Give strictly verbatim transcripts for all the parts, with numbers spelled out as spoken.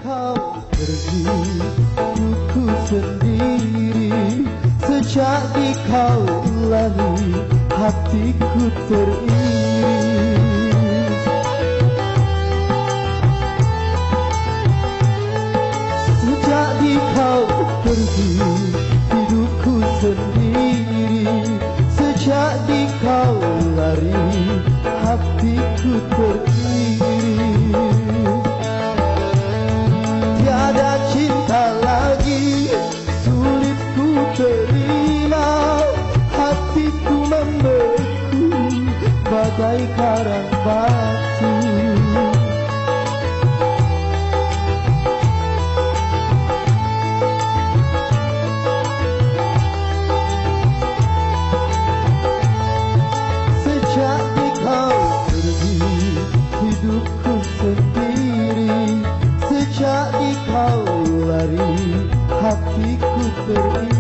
kau pergi, hidupku sendiri. Sejak di kau lari, hatiku teriri. Sejak di kau pergi, hidupku sendiri. Sejak di kau lari, hatiku teriri. Tiada cinta lagi, sulit ku terima. Hatiku membeku bagai karang batu. Sejak di kau pergi, hidupku sendiri. Sejak di kau lari, hatiku teriri.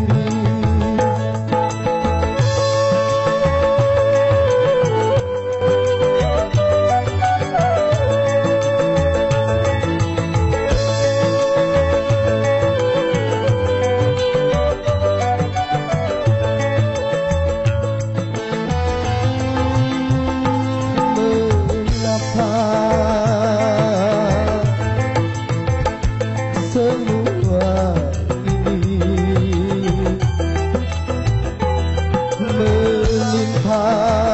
Semua ini menimpa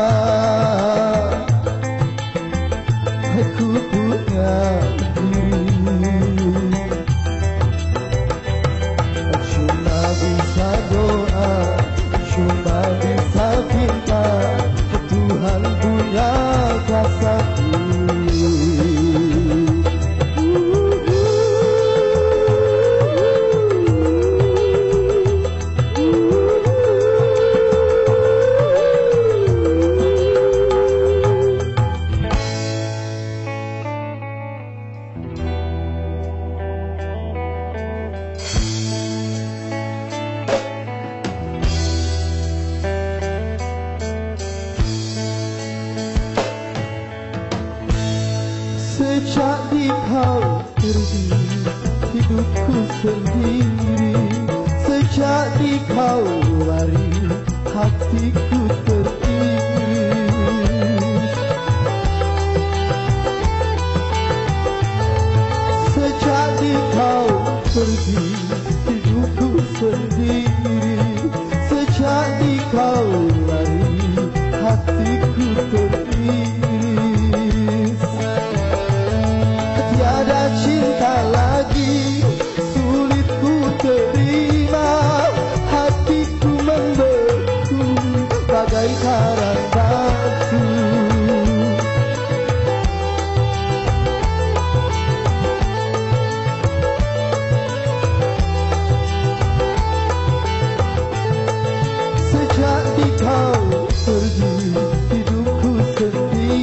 aku punya diri. Cuma bisa doa, cuma bisa minta, Tuhan punya kuasa. Sejak di kau pergi, hidupku sendiri. Sejak di kau lari, hatiku teriris. Sejak di kau pergi, hidupku sendiri. Sejak di kau lari, hatiku teriris. Tiada cinta lagi, sulit ku terima. Hatiku membeku bagai karang batu. Sejak di kau pergi, hidupku sendiri.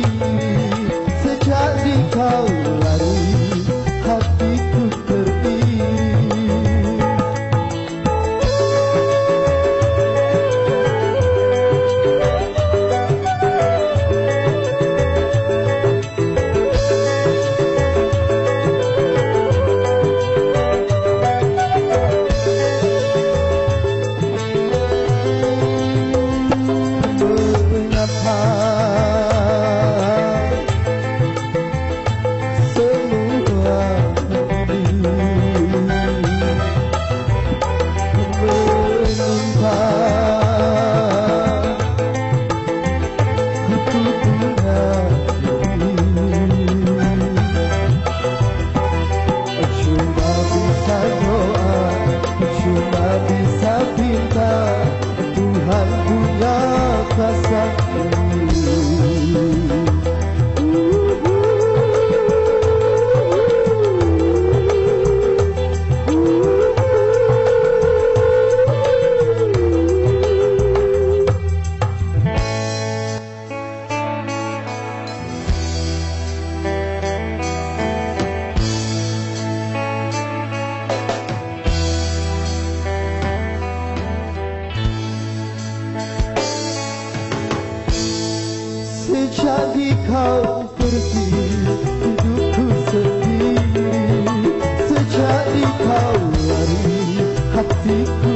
hatiku